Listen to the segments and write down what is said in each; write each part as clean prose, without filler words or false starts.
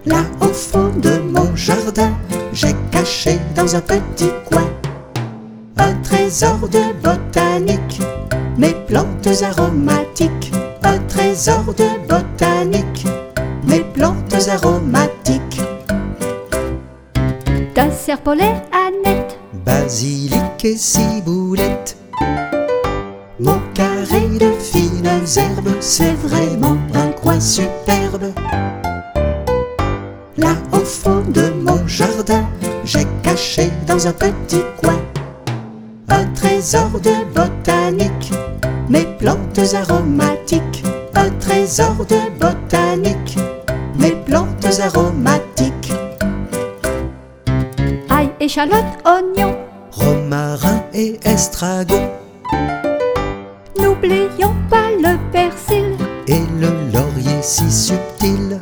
Là au fond de mon jardin, j'ai caché dans un petit coin un trésor de botanique, mes plantes aromatiques. Un trésor de botanique, mes plantes aromatiques. D'un serpolet Annette, Basilic et ciboulette. Mon carré de fines herbes, c'est vraiment un coin superbe. Là au fond de mon jardin, j'ai caché dans un petit coin un trésor de botanique, mes plantes aromatiques. Un trésor de botanique, mes plantes aromatiques. ail, échalote, oignon, Romarin et estragon, n'oublions pas le persil. et le laurier si subtil.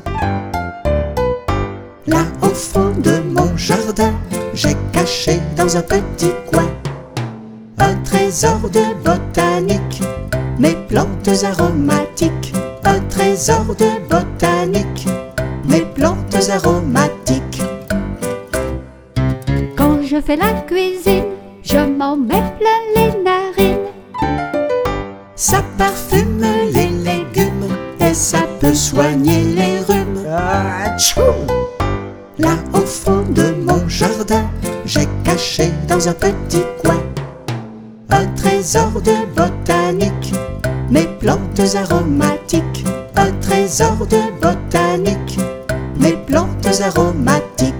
Là au fond de mon jardin, j'ai caché dans un petit coin un trésor de botanique, mes plantes aromatiques. Un trésor de botanique, mes plantes aromatiques. Quand je fais la cuisine, je m'en mets plein les narines. Ça parfume les légumes et ça peut soigner les rhumes. Là au fond de mon jardin, j'ai caché dans un petit coin un trésor de botanique, mes plantes aromatiques. Un trésor de botanique, mes plantes aromatiques.